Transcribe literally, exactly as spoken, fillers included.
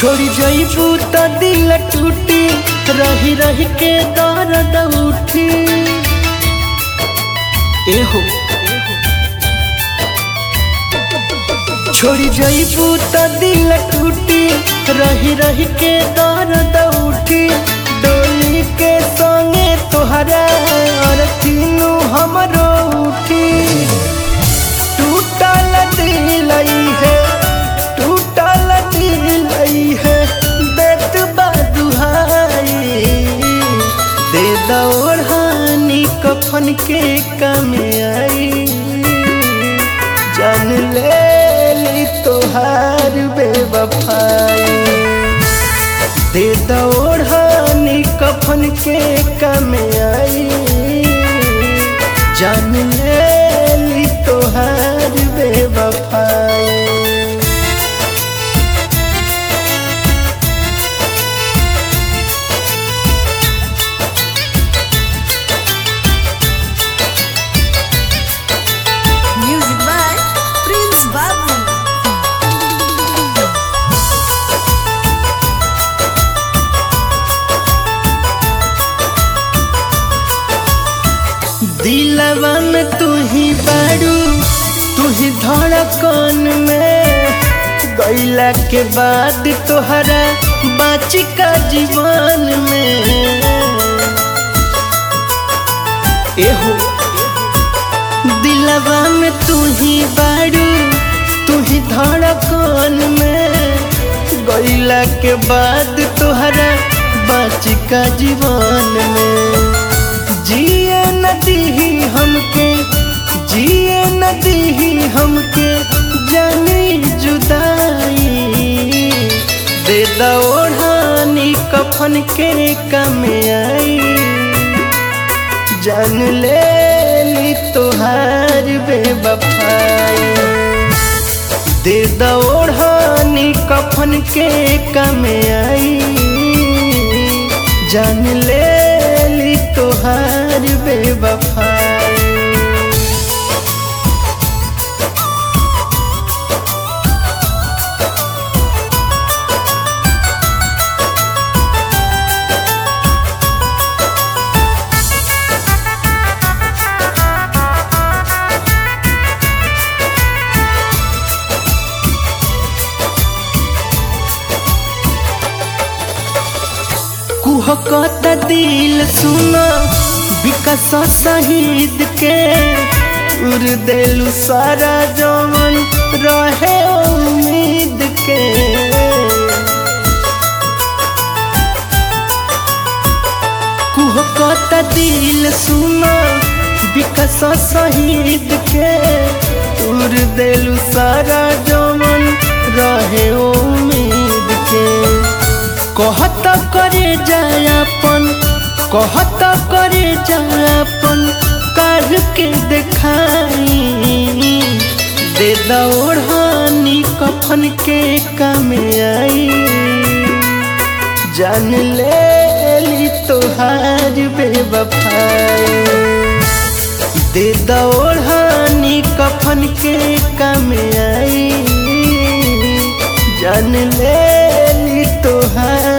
छोड़ी जईबू त दिल टूटी, रही रही के दर्द उठी। एहो छोड़ी जईबू त दिल टूटी, रही रही के दर्द उठी। डोली के संगे तोहरा और तीनू हमरो उठी। टूटल दिल है, टूटल दिल है, देत बा दुहाई। दे दौड़ानी कफन के काम आई। जान ले ली तोहार बेवफाई। दे दौड़ानी कफन के काम आई। जान ले ली तोहार बेवफाई। Music by Prince Babu. दिलवा में तू ही बारू, तू ही धड़कन में। गईला के बाद तोहरा बाची का जीवन में। एहो दिलवा में तू ही बारू, तू ही धड़कन में। गईला के बाद तोहरा बाची का जीवन में। जिए नदी ही हमके, जिए नदी ही हमके, जानी जुदाई। दे दौड़ानी कफन के काम आई। जान ले ली तोहार बेवफाई। दे दौड़ानी कफन के काम आई। जान ले ली तोहार बेवफाई। कुहकत दिल सुना विकास शहीद के। उड़ देलू सारा जवन रहे उम्मीद के। कुहकत दिल सुना विकास शहीद के। उड़ देलू सारा जवन रहे उम्मीद के। कहत करे जायापन, कहत करे जायापन, काढ़ के देखाई। दे दौड़ानी कफन के काम आई। जान ले ली तोहार बेवफाई। दे दौड़ानी कफन के काम आई। जान ले ली तोहार